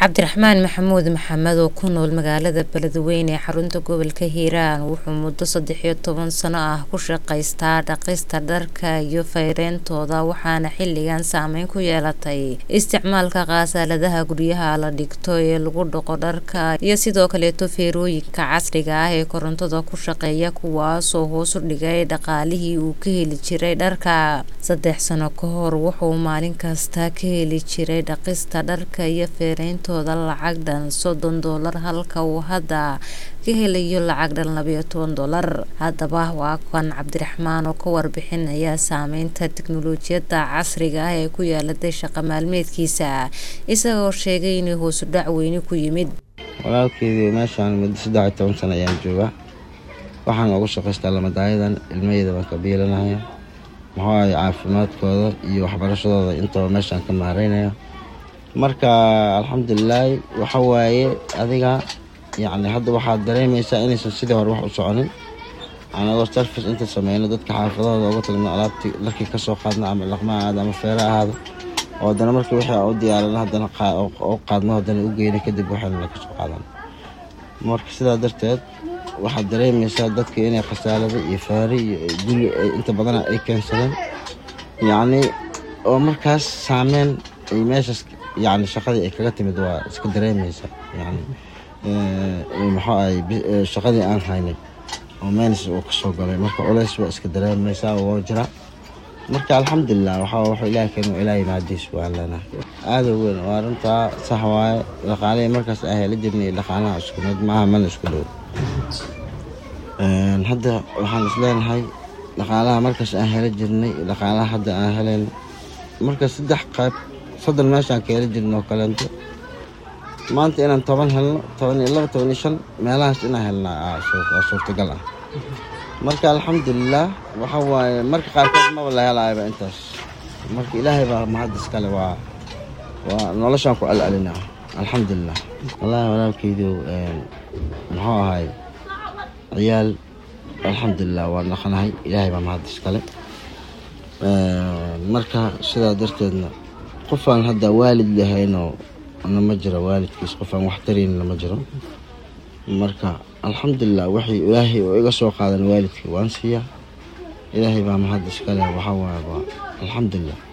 cabdiraxmaan maxamuud maxamed oo ku nool magaalada Beledweyne ee xarunta gobolka Hiiraan wuxuu muddo 13 sano ah ku shaqaystaa dhaqista dharka iyo fayreentooda waxaana xilligan saameyn ku yeelatay isticmaalka qaasaladaha guryaha la dhigto ee lagu dhaqo dharka iyo sidoo kale feerooyinka casriga ah ee korontada ku shaqeeya kuwaas oo hoos u dhigay dhaqaalihii uu ka heli jiray dharka 3 sano ka hor wuxuu maalin kasta ka heli jiray dhaqista dharka iyo fayreentooda lacag dhan $30 halka uu hadda ka helayo lacag dhan $12 haddaba waa kan cabdiraxmaan oo ka warbixinaya saameynta tiknoolajiyada casriga ah ee ku yeelatay shaqo maalmeedkiisa isagoo sheegay in hoos u dhac weyn ku yimid walaalkeedii meeshaan muddo 13 sano ayaan joogaa waxaan ugu shaqaystaa lamadaayadan ilmaheyda baan ka biilanayaa maxaa caafimaadkooda iyo waxbarashadooda intaba meeshaan ka maareynaya marka alxamdulillah waxa waaye adiga yani hadda waxaad dareemaysaa inaysan sidii hore wax u soconin anagoo service inta sameeyno dadka xaafadooda uga tagno alaabtii dharkii ka soo qaadna ama laqmaa aad ama feera ahaado oo dana markii wixii u diyaarana haddana qaadno haddana u geeyno kadib waxaana ka soo qaadan marka sidaa darteed waxaad dareemaysaa dadka inay khasaalada iyo faari iyo guri inta badan ay keensadeen yani oo markaas saameyn ay meeshaas يعني شقدي كغتمد waa iska dareemaysa yani maxaa ay shaqadii aan haynay oo meenis oo ka soo galay marka culays waa iska dareemaysa oo jira marka alxamdulillah waxa ilaahay keenay ilaahay maadiis waa lana aad weyn oo arrinta sax waaye dhaqaalaha markaas ay heli jirnay dhaqaalaha isku mid maaha man isku dhow hadda waxaan isleenahay dhaqaalaha markaas ay heli jirnay dhaqaalaha hadda aan heleen marka saddex qayb صدر ماشان كيلي جرنو كلانتو ما أنت أنا طبعا هلا طبعا الله طبعا إيشان ما لهش أنا هلا صوت قلة مركا الحمد لله وحوا مركا قاركات ما ولا هلا يبقى أنتش مركا إلهي بقى ما حد سكله ونولش أنكو قلنا الحمد لله والله ولا كيدو محا هاي عيال الحمد لله وانا خنا هاي إلهي بقى ما حد سكله مركا سيدا درتنا قفان هذا والد لهينو أنا مجرى والد كيس قفان محترين لمجرى مركا الحمد لله وحي إلهي وإقصوا قادن والدك وانسيا إلهي بقى محدش كله وحوا الحمد لله